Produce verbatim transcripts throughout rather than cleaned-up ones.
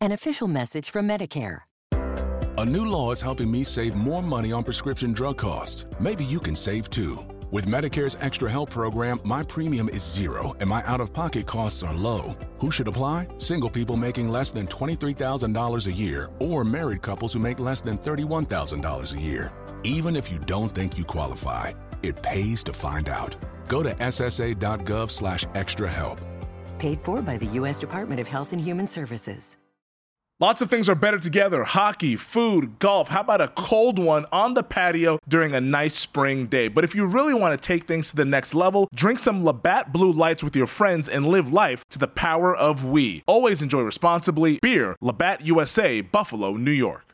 An official message from Medicare. A new law is helping me save more money on prescription drug costs. Maybe you can save too. With Medicare's Extra Help program, my premium is zero and my out-of-pocket costs are low. Who should apply? Single people making less than twenty-three thousand dollars a year or married couples who make less than thirty-one thousand dollars a year. Even if you don't think you qualify, it pays to find out. Go to ssa.gov slash extra help. Paid for by the U S Department of Health and Human Services. Lots of things are better together. Hockey, food, golf. How about a cold one on the patio during a nice spring day? But if you really want to take things to the next level, drink some Labatt Blue Lights with your friends and live life to the power of we. Always enjoy responsibly. Beer, Labatt U S A, Buffalo, New York.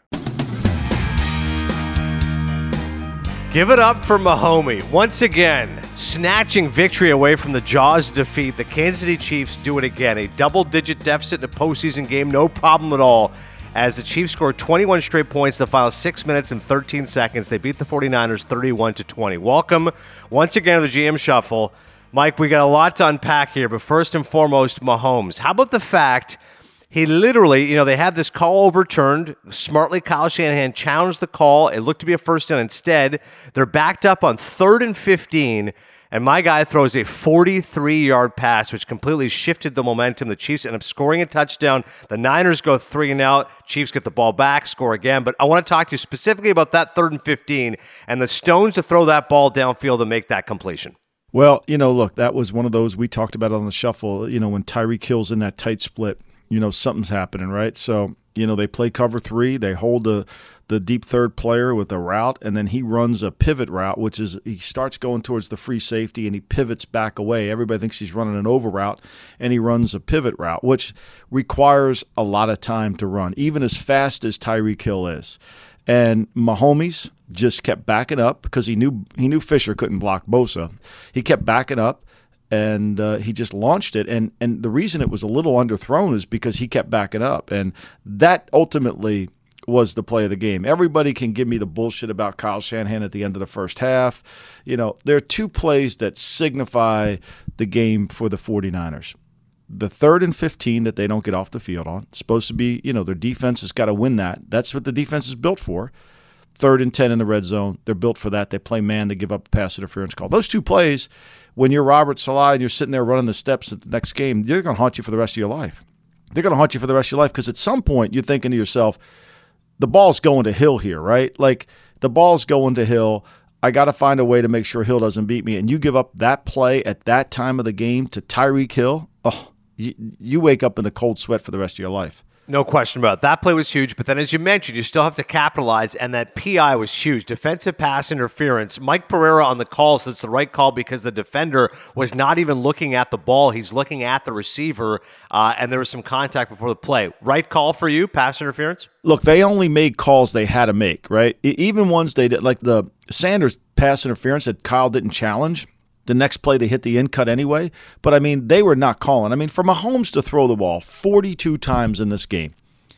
Give it up for Mahomey. Once again, snatching victory away from the jaws of defeat. The Kansas City Chiefs do it again. A double-digit deficit in a postseason game, no problem at all. As the Chiefs scored twenty-one straight points in the final six minutes and thirteen seconds. They beat the 49ers thirty-one to twenty. Welcome once again to the G M Shuffle. Mike, we got a lot to unpack here, but first and foremost, Mahomes. How about the fact he literally, you know, they had this call overturned. Smartly, Kyle Shanahan challenged the call. It looked to be a first down. Instead, they're backed up on third and fifteen, and my guy throws a forty-three-yard pass, which completely shifted the momentum. The Chiefs end up scoring a touchdown. The Niners go three and out. Chiefs get the ball back, score again. But I want to talk to you specifically about that third and fifteen and the stones to throw that ball downfield and make that completion. Well, you know, look, that was one of those we talked about on the Shuffle. You know, when Tyreek Hill's in that tight split, you know, something's happening, right? So, you know, they play cover three. They hold the the deep third player with a route, and then he runs a pivot route, which is he starts going towards the free safety, and he pivots back away. Everybody thinks he's running an over route, and he runs a pivot route, which requires a lot of time to run, even as fast as Tyreek Hill is. And Mahomes just kept backing up because he knew he knew Fisher couldn't block Bosa. He kept backing up. And uh, he just launched it. And and the reason it was a little underthrown is because he kept backing up. And that ultimately was the play of the game. Everybody can give me the bullshit about Kyle Shanahan at the end of the first half. You know, there are two plays that signify the game for the 49ers. The third and fifteen that they don't get off the field on. It's supposed to be, you know, their defense has got to win that. That's what the defense is built for. Third and ten in the red zone. They're built for that. They play man to give up a pass interference call. Those two plays, when you're Robert Saleh and you're sitting there running the steps at the next game, they're going to haunt you for the rest of your life. They're going to haunt you for the rest of your life because at some point you're thinking to yourself, the ball's going to Hill here, right? Like, the ball's going to Hill. I got to find a way to make sure Hill doesn't beat me. And you give up that play at that time of the game to Tyreek Hill, oh, you, you wake up in the cold sweat for the rest of your life. No question about it. That play was huge, but then as you mentioned, you still have to capitalize, and that P I was huge. Defensive pass interference. Mike Pereira on the call says it's the right call because the defender was not even looking at the ball. He's looking at the receiver, uh, and there was some contact before the play. Right call for you, pass interference? Look, they only made calls they had to make, right? Even ones they did, like the Sanders pass interference that Kyle didn't challenge. The next play, they hit the in cut anyway. But, I mean, they were not calling. I mean, for Mahomes to throw the ball forty-two times in this game,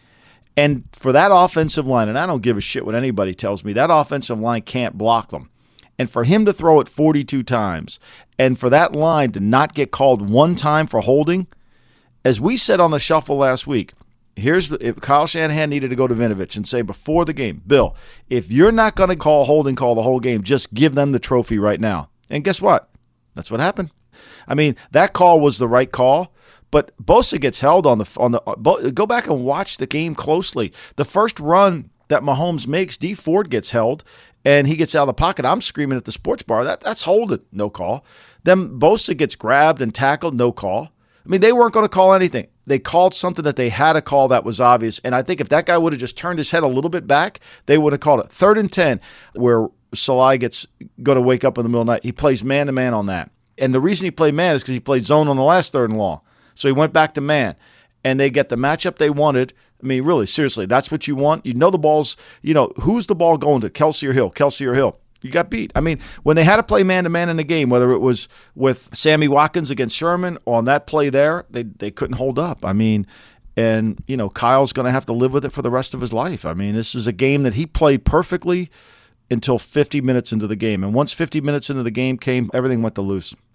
and for that offensive line, and I don't give a shit what anybody tells me, that offensive line can't block them. And for him to throw it forty-two times, and for that line to not get called one time for holding, as we said on the Shuffle last week, here's the, if Kyle Shanahan needed to go to Vinovich and say before the game, Bill, if you're not going to call holding call the whole game, just give them the trophy right now. And guess what? That's what happened. I mean, that call was the right call, but Bosa gets held on the on the. Go back and watch the game closely. The first run that Mahomes makes, Dee Ford gets held, and he gets out of the pocket. I'm screaming at the sports bar, that that's holding, no call. Then Bosa gets grabbed and tackled, no call. I mean, they weren't going to call anything. They called something that they had to call that was obvious, and I think if that guy would have just turned his head a little bit back, they would have called it. Third and ten, where Saleh gets going to wake up in the middle of the night. He plays man-to-man on that. And the reason he played man is because he played zone on the last third and long. So he went back to man. And they get the matchup they wanted. I mean, really, seriously, that's what you want. You know the ball's, you know, who's the ball going to, Kelsey or Hill, Kelsey or Hill? You got beat. I mean, when they had to play man-to-man in the game, whether it was with Sammy Watkins against Sherman or on that play there, they they couldn't hold up. I mean, and, you know, Kyle's going to have to live with it for the rest of his life. I mean, this is a game that he played perfectly until fifty minutes into the game. And once fifty minutes into the game came, everything went to loose.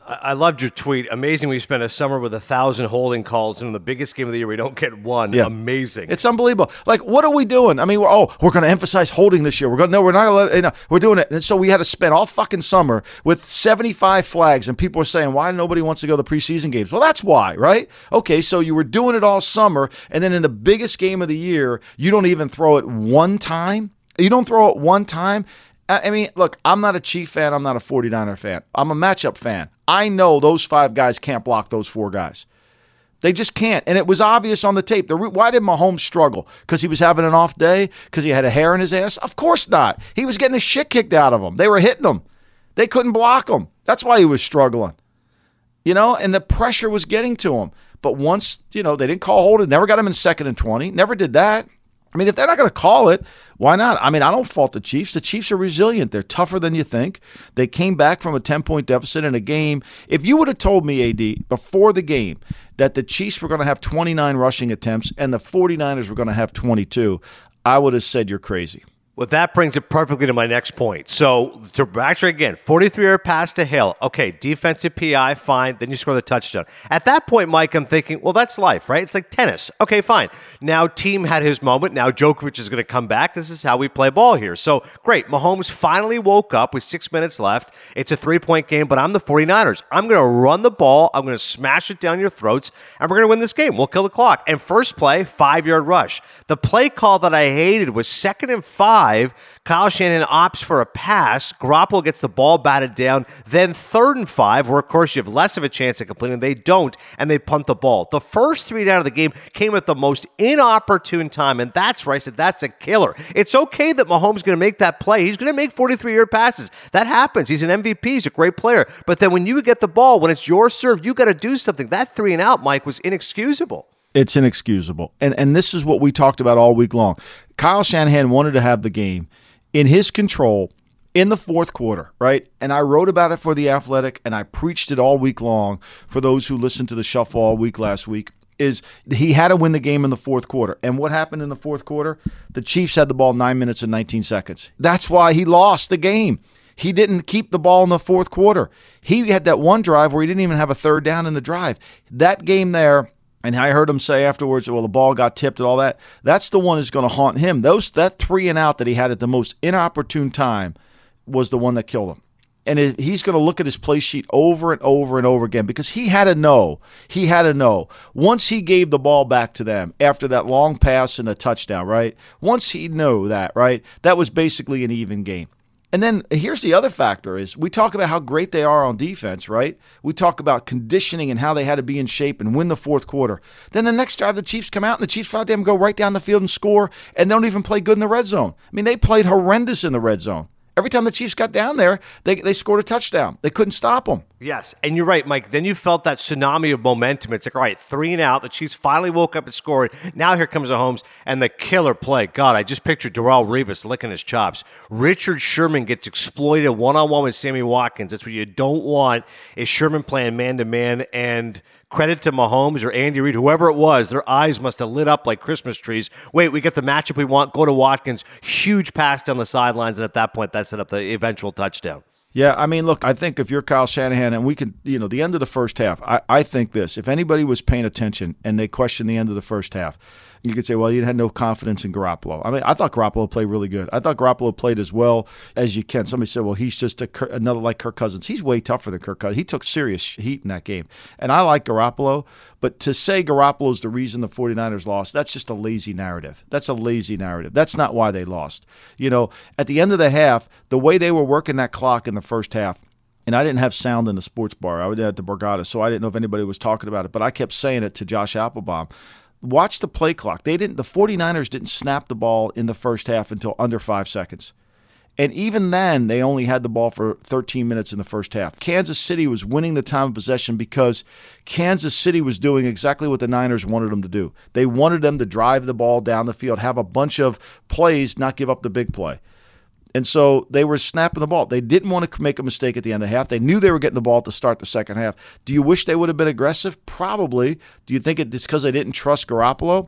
I loved your tweet. Amazing we spent a summer with a thousand holding calls, and in the biggest game of the year, we don't get one. Yeah. Amazing. It's unbelievable. Like, what are we doing? I mean, we're, oh, we're going to emphasize holding this year. We're going no, we're not going to let, you know, we're doing it. And so we had to spend all fucking summer with seventy-five flags, and people were saying, why nobody wants to go to the preseason games? Well, that's why, right? Okay, so you were doing it all summer, and then in the biggest game of the year, you don't even throw it one time? You don't throw it one time? I mean, look, I'm not a Chief fan. I'm not a forty-niner fan. I'm a matchup fan. I know those five guys can't block those four guys. They just can't. And it was obvious on the tape. The re- Why did Mahomes struggle? Because he was having an off day? Because he had a hair in his ass? Of course not. He was getting the shit kicked out of him. They were hitting him. They couldn't block him. That's why he was struggling. You know, and the pressure was getting to him. But once, you know, they didn't call holding, never got him in second and twenty, never did that. I mean, if they're not going to call it, why not? I mean, I don't fault the Chiefs. The Chiefs are resilient. They're tougher than you think. They came back from a ten-point deficit in a game. If you would have told me, A D, before the game that the Chiefs were going to have twenty-nine rushing attempts and the forty-niners were going to have twenty-two, I would have said you're crazy. Well, that brings it perfectly to my next point. So, to actually, again, forty-three-yard pass to Hill. Okay, defensive P I, fine. Then you score the touchdown. At that point, Mike, I'm thinking, well, that's life, right? It's like tennis. Okay, fine. Now, team had his moment. Now, Djokovic is going to come back. This is how we play ball here. So, great. Mahomes finally woke up with six minutes left. It's a three-point game, but I'm the forty-niners. I'm going to run the ball. I'm going to smash it down your throats, and we're going to win this game. We'll kill the clock. And first play, five-yard rush. The play call that I hated was second and five. Kyle Shanahan opts for a pass. Garoppolo gets the ball batted down. Then third and five, where, of course, you have less of a chance of completing. They don't, and they punt the ball. The first three down of the game came at the most inopportune time, and that's where I said that's a killer. It's okay that Mahomes is going to make that play. He's going to make forty-three-yard passes. That happens. He's an M V P. He's a great player. But then when you get the ball, when it's your serve, you got to do something. That three and out, Mike, was inexcusable. It's inexcusable. And and this is what we talked about all week long. Kyle Shanahan wanted to have the game in his control in the fourth quarter, right? And I wrote about it for The Athletic, and I preached it all week long for those who listened to the Shuffle all week last week, is he had to win the game in the fourth quarter. And what happened in the fourth quarter? The Chiefs had the ball nine minutes and nineteen seconds. That's why he lost the game. He didn't keep the ball in the fourth quarter. He had that one drive where he didn't even have a third down in the drive. That game there, and I heard him say afterwards, well, the ball got tipped and all that. That's the one that's going to haunt him. Those That three and out that he had at the most inopportune time was the one that killed him. And it, he's going to look at his play sheet over and over and over again because he had to know. He had to know. Once he gave the ball back to them after that long pass and a touchdown, right? Once he knew that, right, that was basically an even game. And then here's the other factor is we talk about how great they are on defense, right? We talk about conditioning and how they had to be in shape and win the fourth quarter. Then the next drive, the Chiefs come out and the Chiefs let them go right down the field and score, and they don't even play good in the red zone. I mean, they played horrendous in the red zone. Every time the Chiefs got down there, they they scored a touchdown. They couldn't stop them. Yes, and you're right, Mike. Then you felt that tsunami of momentum. It's like, all right, three and out. The Chiefs finally woke up and scored. Now here comes Mahomes and the killer play. God, I just pictured Darrelle Revis licking his chops. Richard Sherman gets exploited one-on-one with Sammy Watkins. That's what you don't want, is Sherman playing man-to-man. And credit to Mahomes or Andy Reid, whoever it was, their eyes must have lit up like Christmas trees. Wait, we get the matchup we want. Go to Watkins. Huge pass down the sidelines, and at that point, that set up the eventual touchdown. Yeah, I mean, look, I think if you're Kyle Shanahan, and we can, you know, the end of the first half, I, I think this, if anybody was paying attention and they questioned the end of the first half, you could say, well, you had no confidence in Garoppolo. I mean, I thought Garoppolo played really good. I thought Garoppolo played as well as you can. Somebody said, well, he's just a, another like Kirk Cousins. He's way tougher than Kirk Cousins. He took serious heat in that game. And I like Garoppolo, but to say Garoppolo's the reason the forty-niners lost, that's just a lazy narrative. That's a lazy narrative. That's not why they lost. You know, at the end of the half, the way they were working that clock in the first half, and I didn't have sound in the sports bar. I was at the Borgata, so I didn't know if anybody was talking about it, but I kept saying it to Josh Applebaum. Watch the play clock. They didn't. The forty-niners didn't snap the ball in the first half until under five seconds. And even then, they only had the ball for thirteen minutes in the first half. Kansas City was winning the time of possession because Kansas City was doing exactly what the Niners wanted them to do. They wanted them to drive the ball down the field, have a bunch of plays, not give up the big play. And so they were snapping the ball. They didn't want to make a mistake at the end of the half. They knew they were getting the ball to start the second half. Do you wish they would have been aggressive? Probably. Do you think it's because they didn't trust Garoppolo?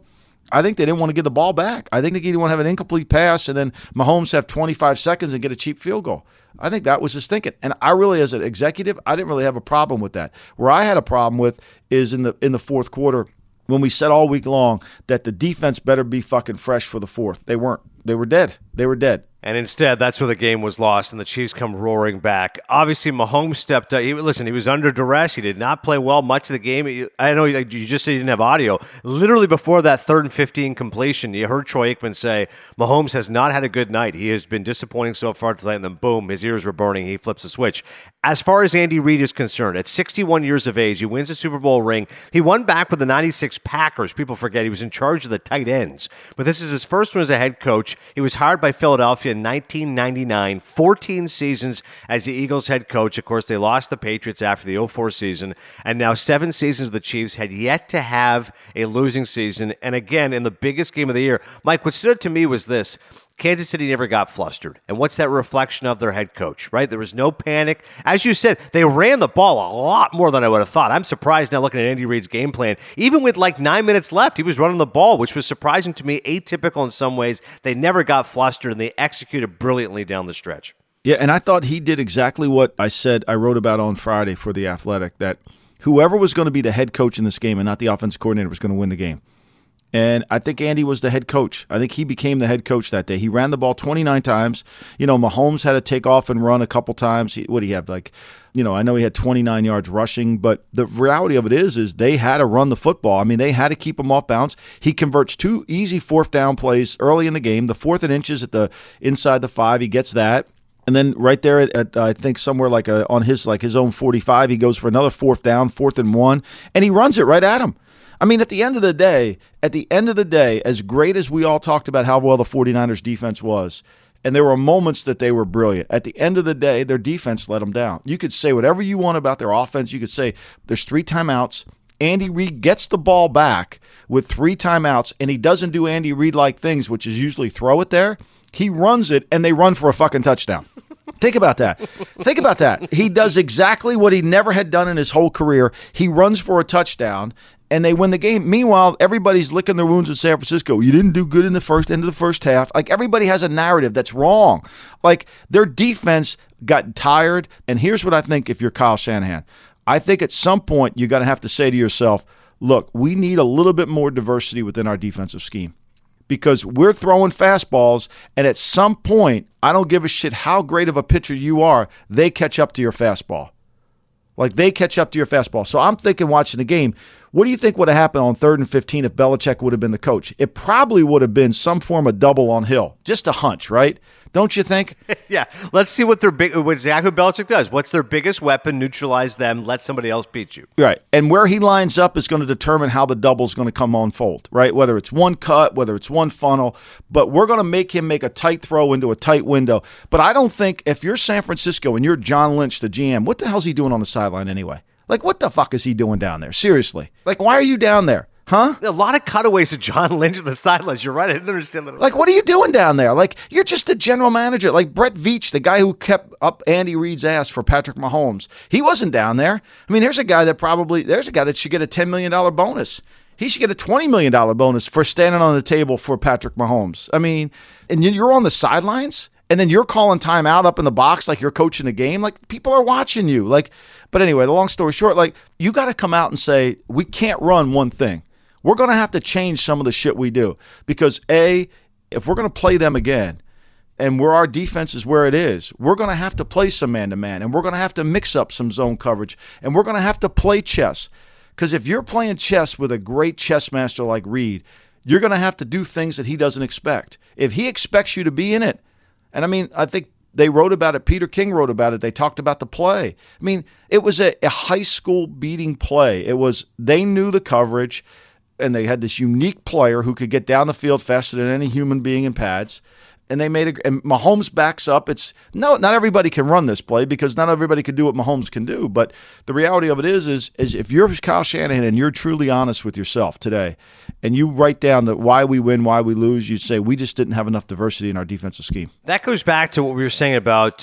I think they didn't want to give the ball back. I think they didn't want to have an incomplete pass and then Mahomes have twenty-five seconds and get a cheap field goal. I think that was his thinking. And I really, as an executive, I didn't really have a problem with that. Where I had a problem with is in the in the fourth quarter when we said all week long that the defense better be fucking fresh for the fourth. They weren't. They were dead. They were dead. And instead, that's where the game was lost, and the Chiefs come roaring back. Obviously, Mahomes stepped up. He, listen, he was under duress. He did not play well much of the game. I know you just said you didn't have audio. Literally before that third and fifteen completion, you heard Troy Aikman say, Mahomes has not had a good night. He has been disappointing so far tonight, and then boom, his ears were burning. He flips a switch. As far as Andy Reid is concerned, at sixty-one years of age, he wins a Super Bowl ring. He won back with the ninety-six Packers. People forget he was in charge of the tight ends. But this is his first one as a head coach. He was hired by Philadelphia in nineteen ninety-nine, fourteen seasons as the Eagles head coach. Of course, they lost the Patriots after the oh four season, and now seven seasons of the Chiefs had yet to have a losing season. And again, in the biggest game of the year, Mike, what stood out to me was this. Kansas City never got flustered. And what's that reflection of their head coach, right? There was no panic. As you said, they ran the ball a lot more than I would have thought. I'm surprised now looking at Andy Reid's game plan. Even with like nine minutes left, he was running the ball, which was surprising to me, atypical in some ways. They never got flustered, and they executed brilliantly down the stretch. Yeah, and I thought he did exactly what I said I wrote about on Friday for The Athletic, that whoever was going to be the head coach in this game and not the offensive coordinator was going to win the game. And I think Andy was the head coach. I think he became the head coach that day. He ran the ball twenty-nine times. You know, Mahomes had to take off and run a couple times. He, what do you have? Like, you know, I know he had twenty-nine yards rushing, but the reality of it is, is they had to run the football. I mean, they had to keep him off bounds. He converts two easy fourth down plays early in the game. The fourth and inches at the inside the five, he gets that. And then right there at, at I think somewhere like a, on his like his own forty-five, he goes for another fourth down, fourth and one, and he runs it right at him. I mean, at the end of the day, at the end of the day, as great as we all talked about how well the 49ers defense was, and there were moments that they were brilliant, at the end of the day, their defense let them down. You could say whatever you want about their offense. You could say there's three timeouts. Andy Reid gets the ball back with three timeouts, and he doesn't do Andy Reid-like things, which is usually throw it there. He runs it, and they run for a fucking touchdown. Think about that. Think about that. He does exactly what he never had done in his whole career. He runs for a touchdown, and they win the game. Meanwhile, everybody's licking their wounds in San Francisco. You didn't do good in the first end of the first half. Like, everybody has a narrative that's wrong. Like, their defense got tired. And here's what I think if you're Kyle Shanahan. I think at some point you're going to have to say to yourself, look, we need a little bit more diversity within our defensive scheme. Because we're throwing fastballs, and at some point, I don't give a shit how great of a pitcher you are, they catch up to your fastball. Like, they catch up to your fastball. So I'm thinking watching the game, what do you think would have happened on third and fifteen if Belichick would have been the coach? It probably would have been some form of double on Hill. Just a hunch, right? Don't you think? Yeah. Let's see what their big, what exactly Belichick does. What's their biggest weapon? Neutralize them. Let somebody else beat you. Right. And where he lines up is going to determine how the double is going to come on fold, right? Whether it's one cut, whether it's one funnel. But we're going to make him make a tight throw into a tight window. But I don't think if you're San Francisco and you're John Lynch, the G M, what the hell's he doing on the sideline anyway? Like, what the fuck is he doing down there? Seriously. Like, why are you down there? Huh? A lot of cutaways of John Lynch on the sidelines. You're right. I didn't understand that. Like, what are you doing down there? Like, you're just the general manager. Like Brett Veach, the guy who kept up Andy Reid's ass for Patrick Mahomes. He wasn't down there. I mean, there's a guy that probably, there's a guy that should get a ten million dollars bonus. He should get a twenty million dollars bonus for standing on the table for Patrick Mahomes. I mean, and you're on the sidelines, and then you're calling timeout up in the box like you're coaching the game. Like, people are watching you. Like, but anyway, the long story short, like, you got to come out and say, we can't run one thing. We're going to have to change some of the shit we do because, A, if we're going to play them again and where our defense is where it is, we're going to have to play some man-to-man, and we're going to have to mix up some zone coverage, and we're going to have to play chess. Because if you're playing chess with a great chess master like Reid, you're going to have to do things that he doesn't expect. If he expects you to be in it, and I mean, I think they wrote about it. Peter King wrote about it. They talked about the play. I mean, it was a, a high school beating play. It was, they knew the coverage, and they had this unique player who could get down the field faster than any human being in pads. And they made it, and Mahomes backs up. It's no, not everybody can run this play because not everybody can do what Mahomes can do. But the reality of it is, is, is if you're Kyle Shanahan and you're truly honest with yourself today, and you write down that why we win, why we lose, you'd say we just didn't have enough diversity in our defensive scheme. That goes back to what we were saying about um,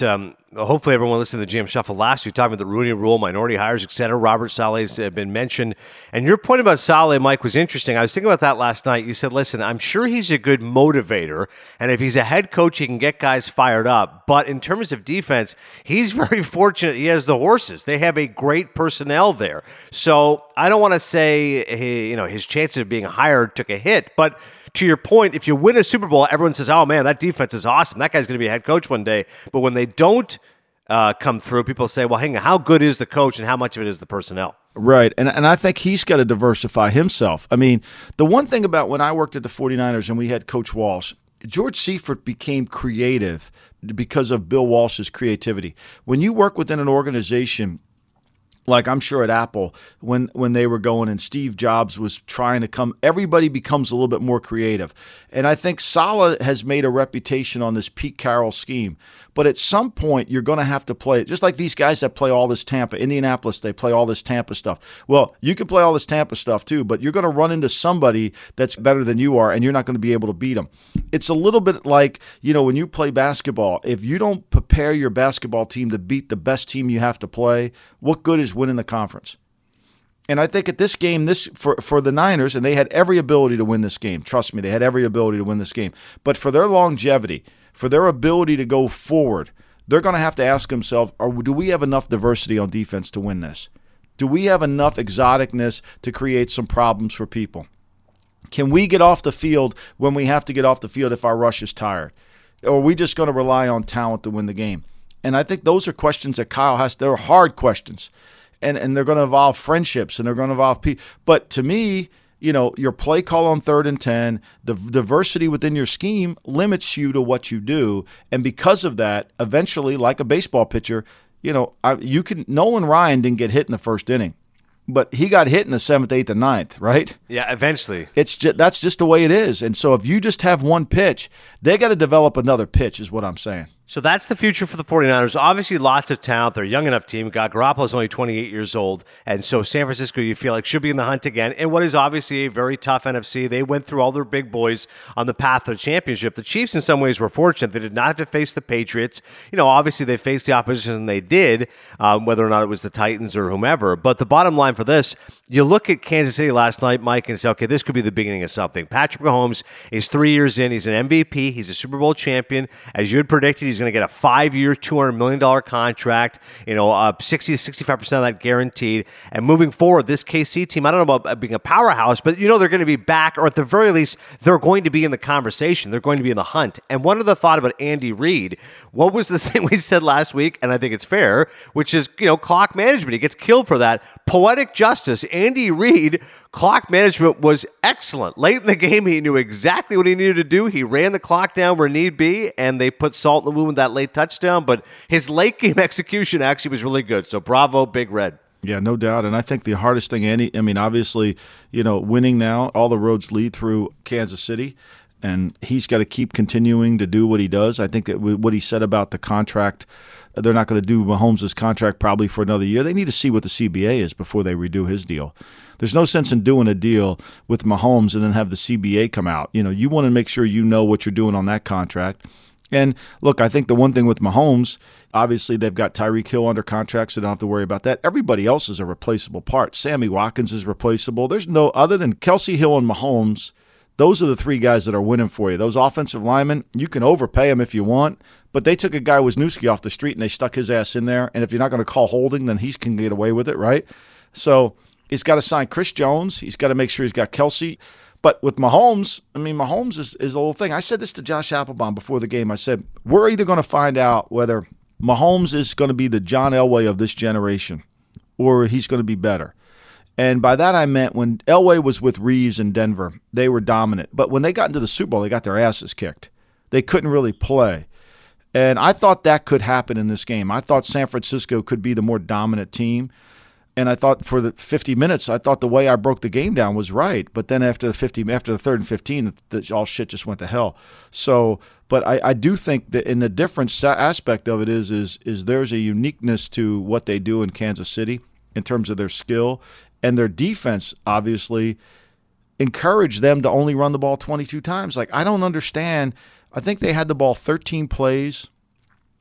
hopefully everyone listened to the G M Shuffle last week, talking about the Rooney Rule, minority hires, et cetera. Robert Saleh's uh, been mentioned. And your point about Saleh, Mike, was interesting. I was thinking about that last night. You said, listen, I'm sure he's a good motivator, and if he's a head coach, he can get guys fired up. But in terms of defense, he's very fortunate he has the horses. They have a great personnel there. So I don't want to say he, you know, his chances of being hired took a hit, but to your point, if you win a Super Bowl, everyone says, oh, man, that defense is awesome. That guy's going to be a head coach one day. But when they don't uh, come through, people say, well, hang on, how good is the coach and how much of it is the personnel? Right, and and I think he's got to diversify himself. I mean, the one thing about when I worked at the 49ers and we had Coach Walsh, George Seifert became creative because of Bill Walsh's creativity. When you work within an organization, like I'm sure at Apple, when when they were going and Steve Jobs was trying to come, everybody becomes a little bit more creative. And I think Saleh has made a reputation on this Pete Carroll scheme. But at some point, you're going to have to play it. Just like these guys that play all this Tampa, Indianapolis, they play all this Tampa stuff. Well, you can play all this Tampa stuff too, but you're going to run into somebody that's better than you are, and you're not going to be able to beat them. It's a little bit like, you know, when you play basketball, if you don't prepare your basketball team to beat the best team you have to play, what good is winning the conference? And I think at this game, this for, for the Niners, and they had every ability to win this game. Trust me, they had every ability to win this game. But for their longevity, for their ability to go forward, they're going to have to ask themselves, are, do we have enough diversity on defense to win this? Do we have enough exoticness to create some problems for people? Can we get off the field when we have to get off the field if our rush is tired? Or are we just going to rely on talent to win the game? And I think those are questions that Kyle has. They're hard questions. And and they're going to involve friendships, and they're going to involve people. But to me, you know, your play call on third and ten, the diversity within your scheme limits you to what you do. And because of that, eventually, like a baseball pitcher, you know, I, you can. Nolan Ryan didn't get hit in the first inning, but he got hit in the seventh, eighth, and ninth, right? Yeah, eventually. It's just, that's just the way it is. And so if you just have one pitch, they got to develop another pitch, is what I'm saying. So that's the future for the 49ers. Obviously, lots of talent. They're a young enough team. God, Garoppolo's only twenty-eight years old. And so San Francisco, you feel like, should be in the hunt again. And what is obviously a very tough N F C. They went through all their big boys on the path to the championship. The Chiefs, in some ways, were fortunate. They did not have to face the Patriots. You know, obviously, they faced the opposition they did, um, whether or not it was the Titans or whomever. But the bottom line for this, you look at Kansas City last night, Mike, and say, okay, this could be the beginning of something. Patrick Mahomes is three years in. He's an M V P. He's a Super Bowl champion. As you had predicted, he's going to get a five year, two hundred million dollars contract, you know, uh, sixty to sixty-five percent of that guaranteed. And moving forward, this K C team, I don't know about being a powerhouse, but you know they're going to be back, or at the very least, they're going to be in the conversation. They're going to be in the hunt. And one other thought about Andy Reid, what was the thing we said last week, and I think it's fair, which is, you know, clock management. He gets killed for that. Poetic justice. Andy Reid, clock management was excellent. Late in the game, he knew exactly what he needed to do. He ran the clock down where need be, and they put salt in the wound with that late touchdown. But his late game execution actually was really good. So bravo, Big Red. Yeah, no doubt. And I think the hardest thing, Andy, I mean, obviously, you know, winning now, all the roads lead through Kansas City. And he's got to keep continuing to do what he does. I think that what he said about the contract, they're not going to do Mahomes' contract probably for another year. They need to see what the C B A is before they redo his deal. There's no sense in doing a deal with Mahomes and then have the C B A come out. You know, you want to make sure you know what you're doing on that contract. And look, I think the one thing with Mahomes, obviously they've got Tyreek Hill under contract, so they don't have to worry about that. Everybody else is a replaceable part. Sammy Watkins is replaceable. There's no other than Kelsey Hill and Mahomes. Those are the three guys that are winning for you. Those offensive linemen, you can overpay them if you want, but they took a guy Wisniewski off the street and they stuck his ass in there. And if you're not going to call holding, then he can get away with it, right? So he's got to sign Chris Jones. He's got to make sure he's got Kelsey. But with Mahomes, I mean, Mahomes is, is the whole thing. I said this to Josh Applebaum before the game. I said, we're either going to find out whether Mahomes is going to be the John Elway of this generation or he's going to be better. And by that I meant when Elway was with Reeves in Denver, they were dominant. But when they got into the Super Bowl, they got their asses kicked. They couldn't really play. And I thought that could happen in this game. I thought San Francisco could be the more dominant team. And I thought for the fifty minutes, I thought the way I broke the game down was right. But then after the fifty, after the third and fifteen, the, all shit just went to hell. So, but I, I do think that in the different aspect of it is, is, is there's a uniqueness to what they do in Kansas City in terms of their skill. And their defense, obviously, encouraged them to only run the ball twenty-two times. Like, I don't understand. I think they had the ball thirteen plays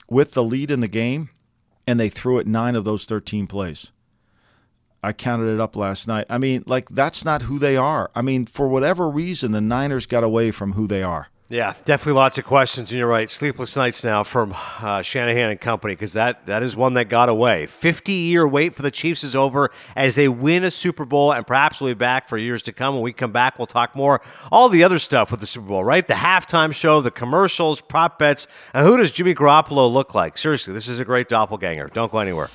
with the lead in the game, and they threw it nine of those thirteen plays. I counted it up last night. I mean, like, that's not who they are. I mean, for whatever reason, the Niners got away from who they are. Yeah, definitely lots of questions, and you're right. Sleepless nights now from uh, Shanahan and company, because that, that is one that got away. fifty-year wait for the Chiefs is over as they win a Super Bowl, and perhaps we'll be back for years to come. When we come back, we'll talk more all the other stuff with the Super Bowl, right? The halftime show, the commercials, prop bets, and who does Jimmy Garoppolo look like? Seriously, this is a great doppelganger. Don't go anywhere.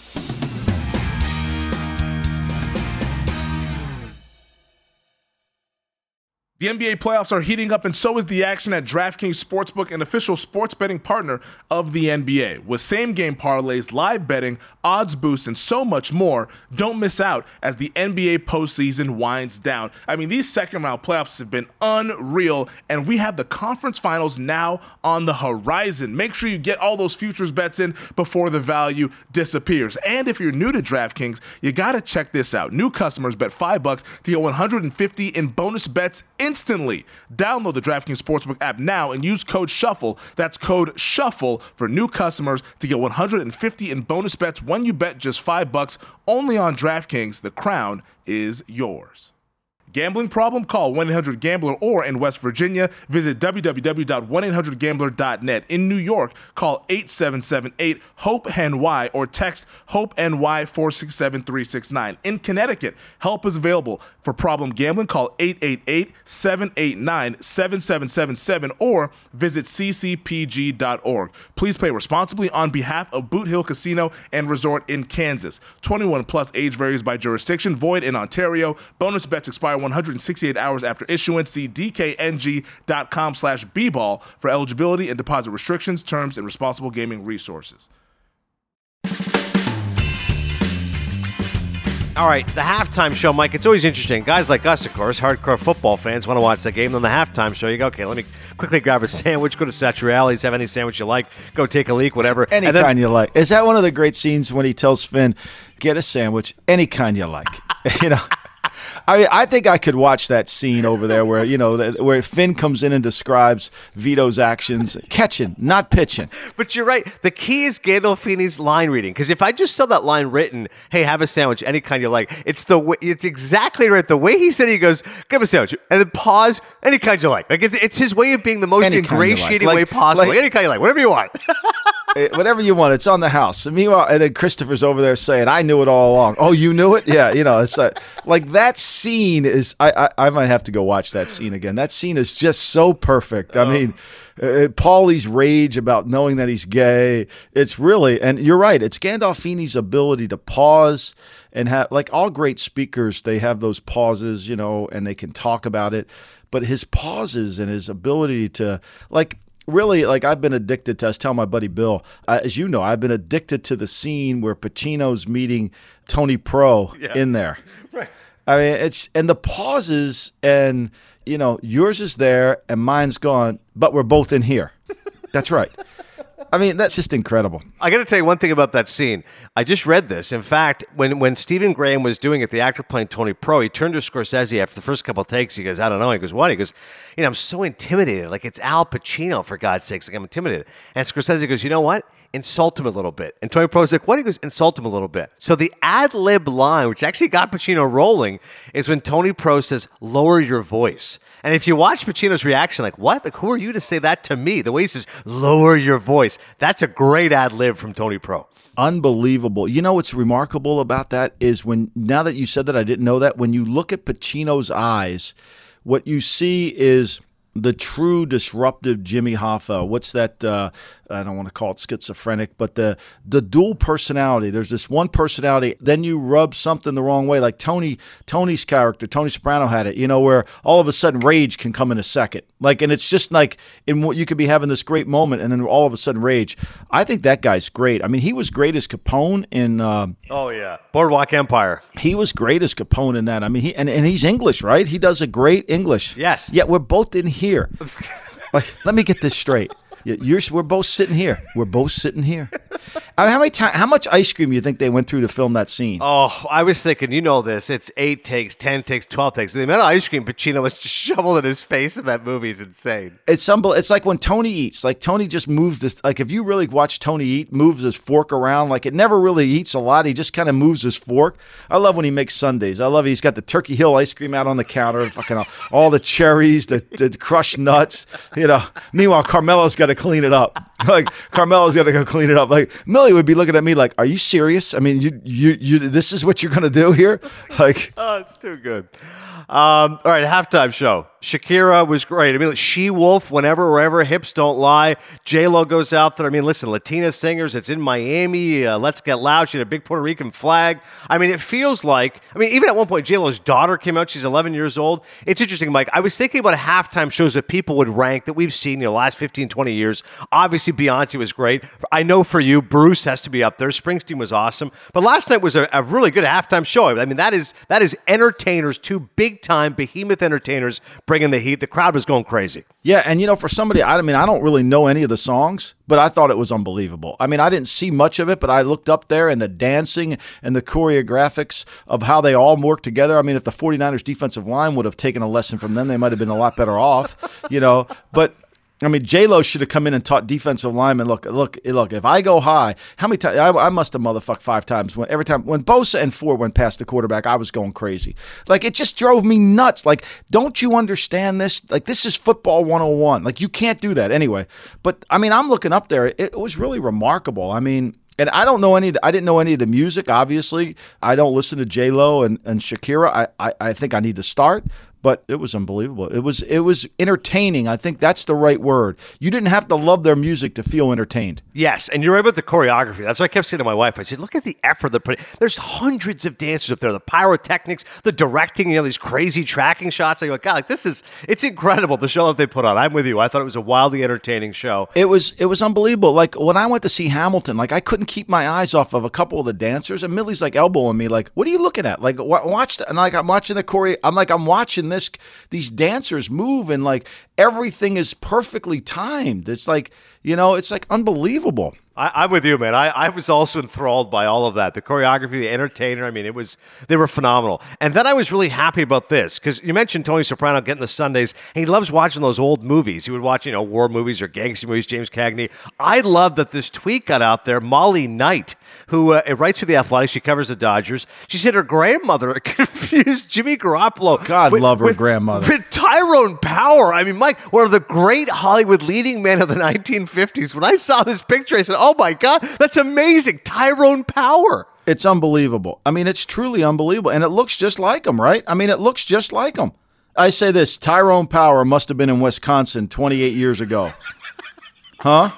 The N B A playoffs are heating up, and so is the action at DraftKings Sportsbook, an official sports betting partner of the N B A. With same-game parlays, live betting, odds boosts, and so much more, don't miss out as the N B A postseason winds down. I mean, these second-round playoffs have been unreal, and we have the conference finals now on the horizon. Make sure you get all those futures bets in before the value disappears. And if you're new to DraftKings, you got to check this out. New customers bet five bucks to get one hundred fifty in bonus bets instantly. Download the DraftKings Sportsbook app now and use code SHUFFLE. That's code SHUFFLE for new customers to get one hundred fifty in bonus bets when you bet just five bucks only on DraftKings. The crown is yours. Gambling problem? Call one eight hundred gambler, or in West Virginia, visit w w w dot one eight hundred gambler dot net. In New York, call eight seven seven eight hope N Y or text HOPE-NY four six seven three six nine. In Connecticut, help is available. For problem gambling, call eight eight eight seven eight nine seven seven seven seven or visit c c p g dot org. Please play responsibly on behalf of Boot Hill Casino and Resort in Kansas. twenty-one plus, age varies by jurisdiction, void in Ontario. Bonus bets expire one hundred sixty-eight hours after issuance. See d k n g dot com slash b ball for eligibility and deposit restrictions, terms, and responsible gaming resources. All right, the halftime show, Mike, it's always interesting. Guys like us, of course, hardcore football fans, want to watch the game. Then the halftime show, you go, okay, let me quickly grab a sandwich, go to Satriali's, have any sandwich you like, go take a leak, whatever. Any and then, kind you like. Is that one of the great scenes when he tells Finn, get a sandwich, any kind you like? You know? I mean, I think I could watch that scene over there where, you know, where Finn comes in and describes Vito's actions. Catching, not pitching. But you're right. The key is Gandolfini's line reading. Because if I just saw that line written, hey, have a sandwich, any kind you like, it's the way, it's exactly right. The way he said it, he goes, give a sandwich, and then pause, any kind you like. Like, it's, it's his way of being the most any ingratiating like. way like, possible. Like, any kind you like, whatever you want. Whatever you want, it's on the house. And meanwhile, and then Christopher's over there saying, I knew it all along. Oh, you knew it? Yeah, you know, it's like, like that scene is, I, I, I might have to go watch that scene again. That scene is just so perfect. I oh. mean, uh, Paulie's rage about knowing that he's gay. It's really, and you're right, it's Gandolfini's ability to pause and have, like all great speakers, they have those pauses, you know, and they can talk about it. But his pauses and his ability to, like, really, like I've been addicted to, I was telling my buddy Bill, uh, as you know, I've been addicted to the scene where Pacino's meeting Tony Pro yeah. in there. Right. I mean, it's, and the pauses, and, you know, yours is there and mine's gone, but we're both in here. That's right. I mean, that's just incredible. I got to tell you one thing about that scene. I just read this. In fact, when, when Stephen Graham was doing it, the actor playing Tony Pro, he turned to Scorsese after the first couple of takes. He goes, I don't know. He goes, what? He goes, you know, I'm so intimidated. Like, it's Al Pacino, for God's sakes. Like, I'm intimidated. And Scorsese goes, you know what? Insult him a little bit. And Tony Pro's like, what? He goes, insult him a little bit. So the ad-lib line, which actually got Pacino rolling, is when Tony Pro says, lower your voice. And if you watch Pacino's reaction, like, what? Like, who are you to say that to me? The way he says, lower your voice. That's a great ad-lib from Tony Pro. Unbelievable. You know what's remarkable about that is when, now that you said that, I didn't know that, when you look at Pacino's eyes, what you see is the true disruptive Jimmy Hoffa. What's that? Uh, I don't want to call it schizophrenic, but the the dual personality. There's this one personality, then you rub something the wrong way. Like Tony, Tony's character, Tony Soprano had it, you know, where all of a sudden rage can come in a second. Like, and it's just like, in what you could be having this great moment, and then all of a sudden rage. I think that guy's great. I mean, he was great as Capone in. Uh, oh yeah, Boardwalk Empire. He was great as Capone in that. I mean, he and, and he's English, right? He does a great English. Yes. Yet we're both in here. Like, let me get this straight. You're, we're both sitting here. We're both sitting here. I mean, how many time, how much ice cream do you think they went through to film that scene? Oh, I was thinking, you know this. It's eight takes, ten takes, twelve takes. The amount of ice cream Pacino was just shoveled in his face in that movie is insane. It's unbel- It's like when Tony eats. Like Tony just moves this. Like if you really watch Tony eat, moves his fork around. Like it never really eats a lot. He just kind of moves his fork. I love when he makes sundaes. I love he's got the Turkey Hill ice cream out on the counter. Fucking all, all the cherries, the, the crushed nuts. You know. Meanwhile, Carmelo's got to clean it up. Like Carmelo's got to go clean it up. Like Millie would be looking at me like, "Are you serious? I mean, you, you, you. This is what you're gonna do here?" Like, oh, it's too good. Um, all right, halftime show. Shakira was great. I mean, She-Wolf, whenever, wherever, hips don't lie. J-Lo goes out there. I mean, listen, Latina singers, it's in Miami. Uh, Let's Get Loud. She had a big Puerto Rican flag. I mean, it feels like, I mean, even at one point, J-Lo's daughter came out. She's eleven years old. It's interesting, Mike. I was thinking about halftime shows that people would rank that we've seen in the last fifteen, twenty years. Obviously, Beyonce was great. I know for you, Bruce has to be up there. Springsteen was awesome. But last night was a, a really good halftime show. I mean, that is that is entertainers, two big-time behemoth entertainers bringing the heat. The crowd was going crazy. Yeah, and you know, for somebody, I mean, I don't really know any of the songs, but I thought it was unbelievable. I mean, I didn't see much of it, but I looked up there and the dancing and the choreographics of how they all work together. I mean, if the 49ers defensive line would have taken a lesson from them, they might have been a lot better off, you know, but I mean, J-Lo should have come in and taught defensive linemen, look, look, look, if I go high, how many times, I, I must have motherfucked five times. When Every time, when Bosa and Ford went past the quarterback, I was going crazy. Like, it just drove me nuts. Like, don't you understand this? Like, this is football one oh one. Like, you can't do that anyway. But, I mean, I'm looking up there. It, it was really remarkable. I mean, and I don't know any, I didn't know any of the music, obviously. I don't listen to J-Lo and, and Shakira. I, I, I think I need to start. But it was unbelievable. It was it was entertaining. I think that's the right word. You didn't have to love their music to feel entertained. Yes, and you're right about the choreography. That's what I kept saying to my wife. I said, look at the effort they're putting. There's hundreds of dancers up there. The pyrotechnics, the directing, you know, these crazy tracking shots. I go, God, like, this is, it's incredible, the show that they put on. I'm with you. I thought it was a wildly entertaining show. It was it was unbelievable. Like, when I went to see Hamilton, like, I couldn't keep my eyes off of a couple of the dancers, and Millie's, like, elbowing me, like, what are you looking at? Like, watch that. And, like, I'm watching the choreo. I'm like, I'm watching this, these dancers move, and like everything is perfectly timed. It's like, you know, it's like unbelievable. I, I'm with you, man. I, I was also enthralled by all of that. The choreography, the entertainer. I mean, it was, they were phenomenal. And then I was really happy about this because you mentioned Tony Soprano getting the Sundays, and he loves watching those old movies. He would watch, you know, war movies or gangster movies, James Cagney. I love that this tweet got out there. Molly Knight, who uh, writes for The Athletic, she covers the Dodgers. She said her grandmother confused Jimmy Garoppolo. God with, love her with, grandmother. With Tyrone Power. I mean, Mike, one of the great Hollywood leading men of the nineteen fifties. When I saw this picture, I said, oh my God, that's amazing. Tyrone Power. It's unbelievable. I mean, it's truly unbelievable. And it looks just like him, right? I mean, it looks just like him. I say this, Tyrone Power must have been in Wisconsin twenty-eight years ago. Huh?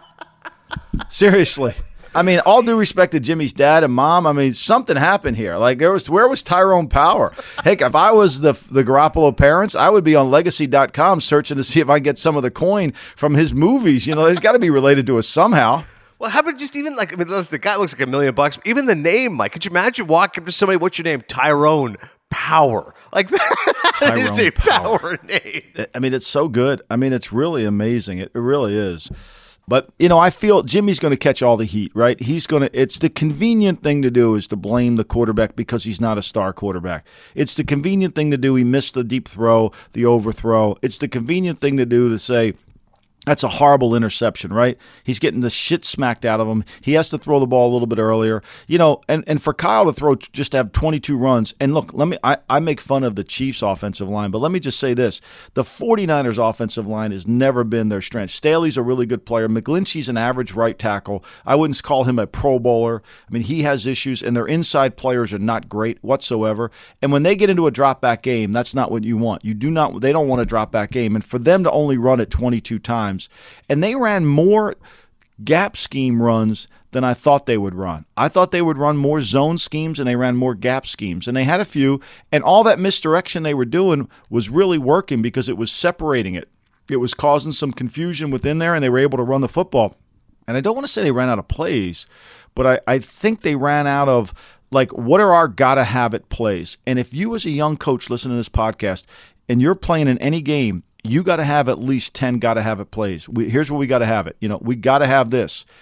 Seriously. I mean, all due respect to Jimmy's dad and mom, I mean, something happened here. Like, there was, where was Tyrone Power? Heck, if I was the the Garoppolo parents, I would be on legacy dot com searching to see if I can get some of the coin from his movies. You know, there's got to be related to us somehow. Well, how about just even like, I mean, the guy looks like a million bucks. Even the name, Mike, could you imagine walking up to somebody, what's your name? Tyrone Power. Like, that is a power. power name. I mean, it's so good. I mean, it's really amazing. It, it really is. But, you know, I feel Jimmy's going to catch all the heat, right? He's going to, it's the convenient thing to do is to blame the quarterback because he's not a star quarterback. It's the convenient thing to do. He missed the deep throw, the overthrow. It's the convenient thing to do to say, that's a horrible interception, right? He's getting the shit smacked out of him. He has to throw the ball a little bit earlier. You know, and, and for Kyle to throw, just to have twenty-two runs. And look, let me I, I make fun of the Chiefs offensive line, but let me just say this. The 49ers offensive line has never been their strength. Staley's a really good player. McGlinchey's an average right tackle. I wouldn't call him a pro bowler. I mean, he has issues, and their inside players are not great whatsoever. And when they get into a drop back game, that's not what you want. You do not they don't want a drop back game. And for them to only run it twenty-two times, and they ran more gap scheme runs than I thought they would run. I thought they would run more zone schemes, and they ran more gap schemes. And they had a few, and all that misdirection they were doing was really working because it was separating it. It was causing some confusion within there, and they were able to run the football. And I don't want to say they ran out of plays, but I, I think they ran out of, like, what are our gotta-have-it plays? And if you as a young coach listening to this podcast, and you're playing in any game, you got to have at least ten got to have it plays. We, here's where we got to have it. You know, we got to have this.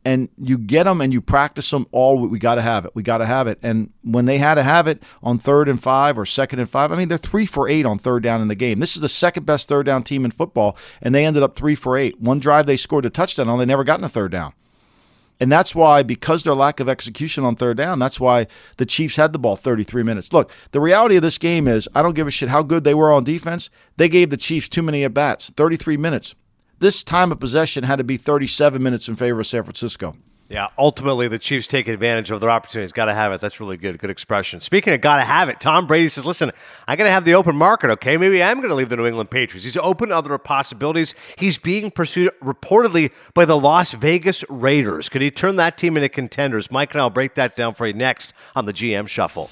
and you get them and you practice them all. We got to have it. We got to have it. And when they had to have it on third and five or second and five, I mean, they're three for eight on third down in the game. This is the second best third down team in football, and they ended up three for eight. One drive they scored a touchdown on, they never gotten a third down. And that's why, because their lack of execution on third down, that's why the Chiefs had the ball thirty-three minutes. Look, the reality of this game is, I don't give a shit how good they were on defense. They gave the Chiefs too many at-bats, thirty-three minutes. This time of possession had to be thirty-seven minutes in favor of San Francisco. Yeah, ultimately the Chiefs take advantage of their opportunities. Got to have it. That's really good. Good expression. Speaking of got to have it, Tom Brady says, listen, I got to have the open market, okay? Maybe I'm going to leave the New England Patriots. He's open to other possibilities. He's being pursued reportedly by the Las Vegas Raiders. Could he turn that team into contenders? Mike and I'll break that down for you next on the G M Shuffle.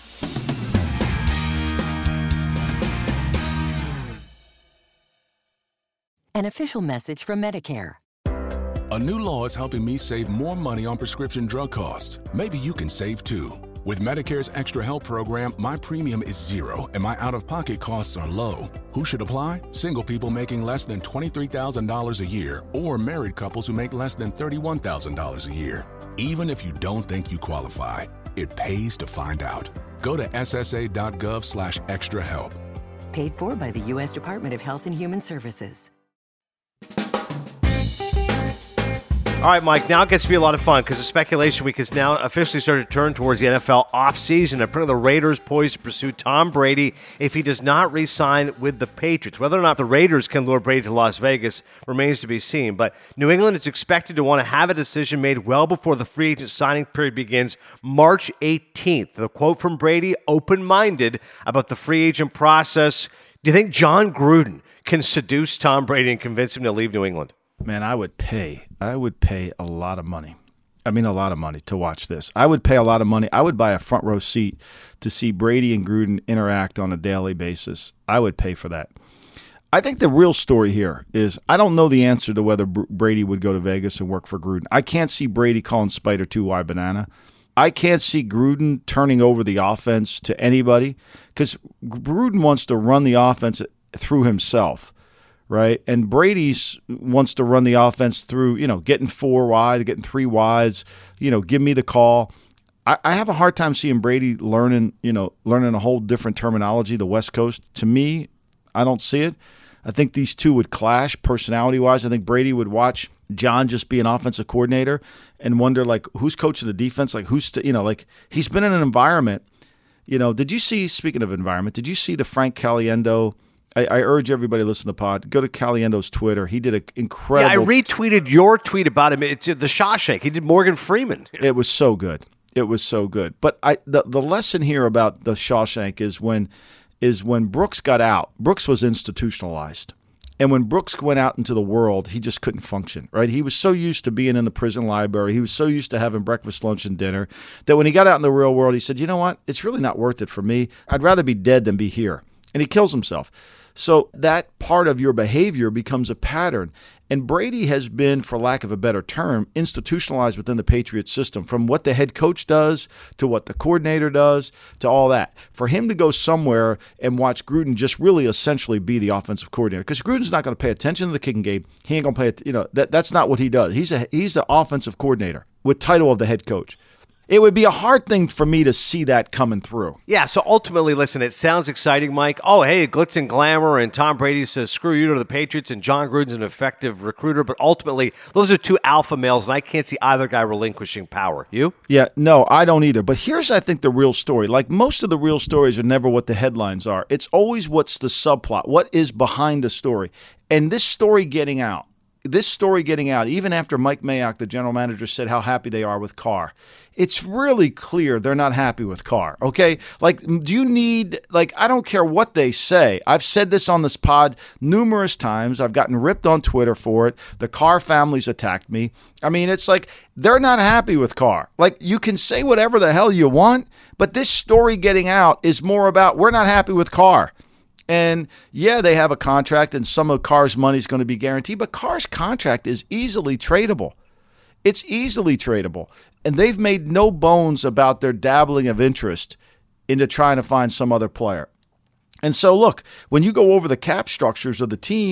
An official message from Medicare. A new law is helping me save more money on prescription drug costs. Maybe you can save too. With Medicare's Extra Help program, my premium is zero and my out-of-pocket costs are low. Who should apply? Single people making less than twenty-three thousand dollars a year or married couples who make less than thirty-one thousand dollars a year. Even if you don't think you qualify, it pays to find out. Go to ssa.gov slash extra help. Paid for by the U S Department of Health and Human Services. All right, Mike, now it gets to be a lot of fun because the speculation week has now officially started to turn towards the N F L offseason. Apparently, the Raiders poised to pursue Tom Brady if he does not re-sign with the Patriots. Whether or not the Raiders can lure Brady to Las Vegas remains to be seen. But New England is expected to want to have a decision made well before the free agent signing period begins March eighteenth. The quote from Brady, open-minded about the free agent process. Do you think John Gruden can seduce Tom Brady and convince him to leave New England? Man, I would pay. I would pay a lot of money. I mean, a lot of money to watch this. I would pay a lot of money. I would buy a front row seat to see Brady and Gruden interact on a daily basis. I would pay for that. I think the real story here is I don't know the answer to whether Brady would go to Vegas and work for Gruden. I can't see Brady calling Spider two Y banana. I can't see Gruden turning over the offense to anybody because Gruden wants to run the offense through himself. Right, and Brady's wants to run the offense through, you know, getting four wide, getting three wides, you know, give me the call. I, I have a hard time seeing Brady learning, you know, learning a whole different terminology, the West Coast. To me, I don't see it. I think these two would clash personality-wise. I think Brady would watch John just be an offensive coordinator and wonder, like, who's coaching the defense? Like, who's, st- you know, like, he's been in an environment, you know, did you see, speaking of environment, did you see the Frank Caliendo? I, I urge everybody to listen to the pod. Go to Caliendo's Twitter. He did an incredible. Yeah, I retweeted your tweet about him. It's the Shawshank. He did Morgan Freeman. It was so good. It was so good. But I the, the lesson here about the Shawshank is when is when Brooks got out. Brooks was institutionalized. And when Brooks went out into the world, he just couldn't function, right? He was so used to being in the prison library. He was so used to having breakfast, lunch, and dinner that when he got out in the real world, he said, you know what? It's really not worth it for me. I'd rather be dead than be here. And he kills himself. So that part of your behavior becomes a pattern. And Brady has been, for lack of a better term, institutionalized within the Patriots system, from what the head coach does to what the coordinator does to all that. For him to go somewhere and watch Gruden just really essentially be the offensive coordinator, because Gruden's not going to pay attention to the kicking game. He ain't going to pay it. You know, that, that's not what he does. He's a he's the offensive coordinator with title of the head coach. It would be a hard thing for me to see that coming through. Yeah, so ultimately, listen, it sounds exciting, Mike. Oh, hey, glitz and glamour, and Tom Brady says, screw you to the Patriots, and John Gruden's an effective recruiter. But ultimately, those are two alpha males, and I can't see either guy relinquishing power. You? Yeah, no, I don't either. But here's, I think, the real story. Like, most of the real stories are never what the headlines are. It's always what's the subplot, what is behind the story. And this story getting out, this story getting out, even after Mike Mayock, the general manager, said how happy they are with Carr, it's really clear they're not happy with Carr, okay? Like, do you need, like, I don't care what they say. I've said this on this pod numerous times. I've gotten ripped on Twitter for it. The Carr family's attacked me. I mean, it's like they're not happy with Carr. Like, you can say whatever the hell you want, but this story getting out is more about we're not happy with Carr. And, yeah, they have a contract, and some of Carr's money is going to be guaranteed, but Carr's contract is easily tradable. It's easily tradable. And they've made no bones about their dabbling of interest into trying to find some other player. And so, look, when you go over the cap structures of the team,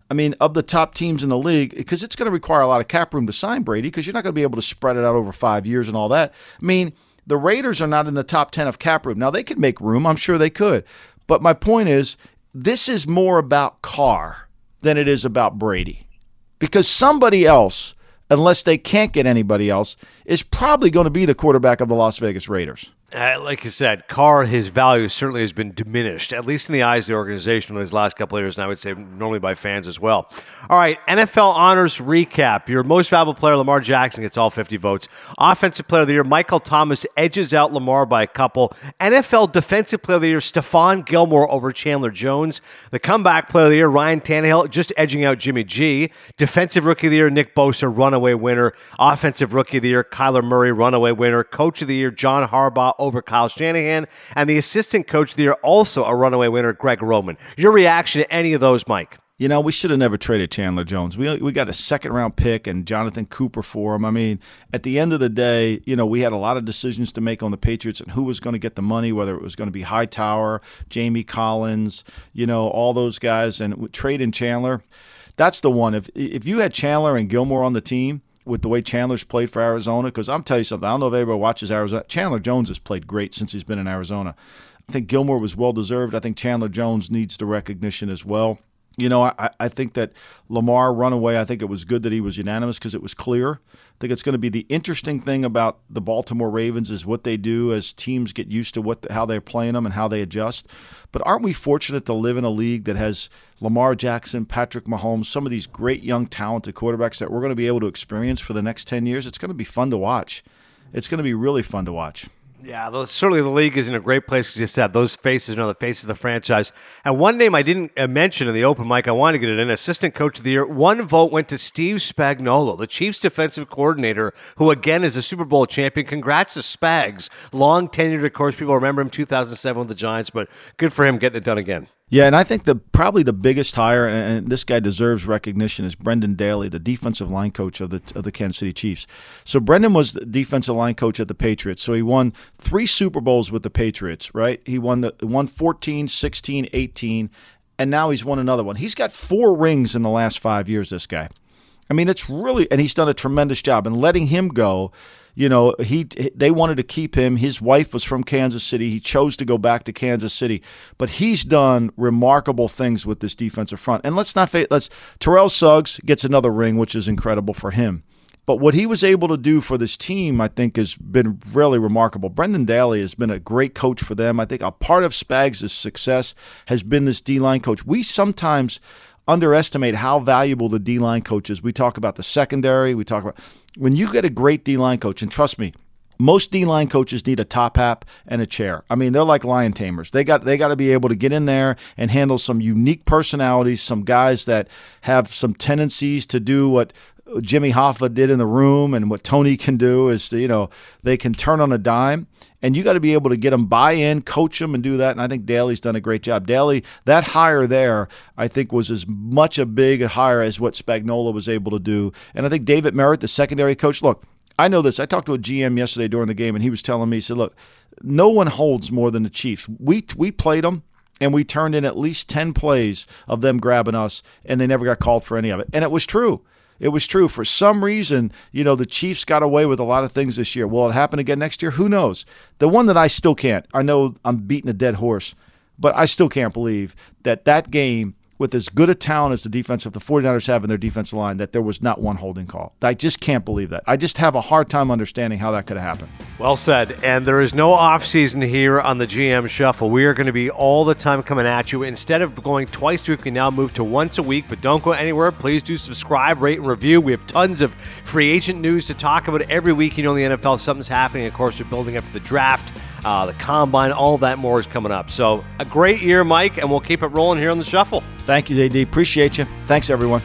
I mean, of the top teams in the league, because it's going to require a lot of cap room to sign Brady, because you're not going to be able to spread it out over five years and all that. I mean, the Raiders are not in the top ten of cap room. Now, they could make room. I'm sure they could. But my point is, this is more about Carr than it is about Brady. Because somebody else, unless they can't get anybody else, is probably going to be the quarterback of the Las Vegas Raiders. Uh, like you said, Carr, his value certainly has been diminished, at least in the eyes of the organization in his last couple of years, and I would say normally by fans as well. All right, N F L honors recap. Your most valuable player, Lamar Jackson, gets all fifty votes. Offensive player of the year, Michael Thomas edges out Lamar by a couple. N F L defensive player of the year, Stephon Gilmore over Chandler Jones. The comeback player of the year, Ryan Tannehill, just edging out Jimmy G. Defensive rookie of the year, Nick Bosa, runaway winner. Offensive rookie of the year, Kyler Murray, runaway winner. Coach of the year, John Harbaugh over Kyle Shanahan, and the assistant coach of the year, also a runaway winner, Greg Roman. Your reaction to any of those, Mike? You know, we should have never traded Chandler Jones. We we got a second-round pick and Jonathan Cooper for him. I mean, at the end of the day, you know, we had a lot of decisions to make on the Patriots and who was going to get the money, whether it was going to be Hightower, Jamie Collins, you know, all those guys. And trading Chandler, that's the one. If if you had Chandler and Gilmore on the team, with the way Chandler's played for Arizona, because I'm telling you something, I don't know if everybody watches Arizona. Chandler Jones has played great since he's been in Arizona. I think Gilmore was well-deserved. I think Chandler Jones needs the recognition as well. You know, I, I think that Lamar runaway, I think it was good that he was unanimous because it was clear. I think it's going to be the interesting thing about the Baltimore Ravens is what they do as teams get used to what the, how they're playing them and how they adjust. But aren't we fortunate to live in a league that has Lamar Jackson, Patrick Mahomes, some of these great young talented quarterbacks that we're going to be able to experience for the next ten years? It's going to be fun to watch. It's going to be really fun to watch. Yeah, certainly the league is in a great place, as you said. Those faces are the faces of the franchise. And one name I didn't mention in the open mic, I wanted to get it in, assistant coach of the year. One vote went to Steve Spagnuolo, the Chiefs defensive coordinator, who again is a Super Bowl champion. Congrats to Spags. Long tenured, of course. People remember him two thousand seven with the Giants, but good for him getting it done again. Yeah, and I think the probably the biggest hire, and this guy deserves recognition, is Brendan Daly, the defensive line coach of the of the Kansas City Chiefs. So Brendan was the defensive line coach at the Patriots. So he won three Super Bowls with the Patriots, right? He won the won fourteen, sixteen, eighteen, and now he's won another one. He's got four rings in the last five years, this guy. I mean, it's really – and he's done a tremendous job. And letting him go – you know, he they wanted to keep him. His wife was from Kansas City. He chose to go back to Kansas City. But he's done remarkable things with this defensive front. And let's not – let's Terrell Suggs gets another ring, which is incredible for him. But what he was able to do for this team, I think, has been really remarkable. Brendan Daly has been a great coach for them. I think a part of Spags' success has been this D-line coach. We sometimes underestimate how valuable the D-line coach is. We talk about the secondary. We talk about – when you get a great D-line coach, and trust me, most D-line coaches need a top hat and a chair. I mean, they're like lion tamers. They got they got to be able to get in there and handle some unique personalities, some guys that have some tendencies to do what Jimmy Hoffa did in the room, and what Tony can do is, you know, they can turn on a dime. And you got to be able to get them buy-in, coach them, and do that. And I think Daly's done a great job. Daly, that hire there, I think, was as much a big hire as what Spagnuolo was able to do. And I think David Merritt, the secondary coach, look, I know this. I talked to a G M yesterday during the game, and he was telling me, he said, look, no one holds more than the Chiefs. We we played them, and we turned in at least ten plays of them grabbing us, and they never got called for any of it. And it was true. It was true. For some reason, you know, the Chiefs got away with a lot of things this year. Will it happen again next year? Who knows? The one that I still can't, I know I'm beating a dead horse, but I still can't believe that that game, with as good a talent as the defense of the 49ers have in their defensive line, that there was not one holding call. I just can't believe that. I just have a hard time understanding how that could have happened. Well said. And there is no offseason here on the G M Shuffle. We are going to be all the time coming at you. Instead of going twice a week, we now move to once a week. But don't go anywhere. Please do subscribe, rate, and review. We have tons of free agent news to talk about every week. You know, in the N F L, something's happening. Of course, we're building up to the draft, uh, the combine, all that more is coming up. So a great year, Mike, and we'll keep it rolling here on the Shuffle. Thank you, J D. Appreciate you. Thanks, everyone.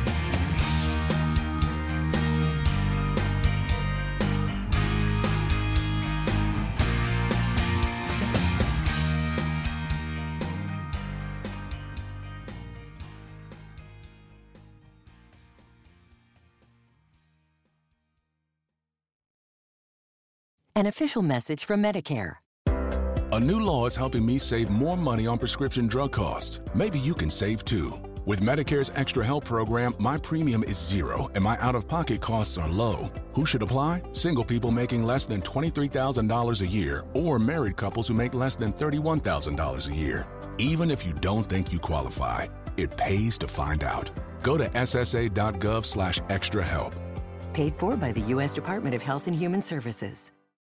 An official message from Medicare. A new law is helping me save more money on prescription drug costs. Maybe you can save too. With Medicare's Extra Help program, my premium is zero and my out-of-pocket costs are low. Who should apply? Single people making less than twenty-three thousand dollars a year or married couples who make less than thirty-one thousand dollars a year. Even if you don't think you qualify, it pays to find out. Go to ssa.gov slash extra help. Paid for by the U S Department of Health and Human Services.